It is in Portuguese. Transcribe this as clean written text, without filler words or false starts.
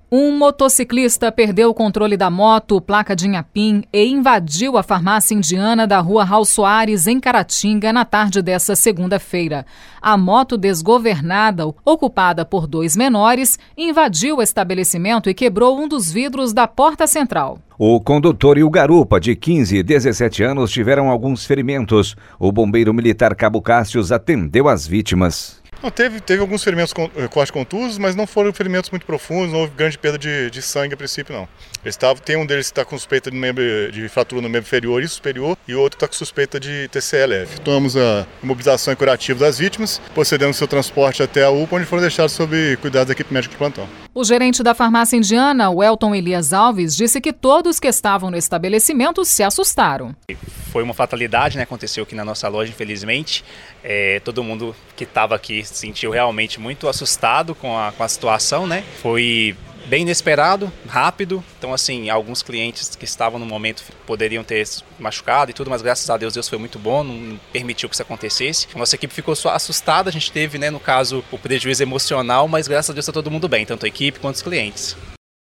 Um motociclista perdeu o controle da moto, placa de Inhapim, e invadiu a farmácia indiana da rua Raul Soares, em Caratinga, na tarde desta segunda-feira. A moto desgovernada, ocupada por 2 menores, invadiu o estabelecimento e quebrou um dos vidros da porta central. O condutor e o garupa, de 15 e 17 anos, tiveram alguns ferimentos. O bombeiro militar Cabo Cássius atendeu as vítimas. Não, teve alguns ferimentos corte contusos, mas não foram ferimentos muito profundos, não houve grande perda de sangue a princípio, não. Tem um deles que está com suspeita de fratura no membro inferior e superior, e o outro está com suspeita de TCE leve. Tomamos a imobilização e curativo das vítimas, procedemos seu transporte até a UPA, onde foram deixados sob cuidados da equipe médica de plantão. O gerente da farmácia indiana, Welton Elias Alves, disse que todos que estavam no estabelecimento se assustaram. Foi uma fatalidade, né? Aconteceu aqui na nossa loja, infelizmente. Todo mundo que estava aqui se sentiu realmente muito assustado com a situação, né? Foi bem inesperado, rápido. Então, assim, alguns clientes que estavam no momento poderiam ter se machucado e tudo, mas graças a Deus, Deus foi muito bom, não permitiu que isso acontecesse. A nossa equipe ficou só assustada, a gente teve, né, no caso, o prejuízo emocional, mas graças a Deus está todo mundo bem, tanto a equipe quanto os clientes.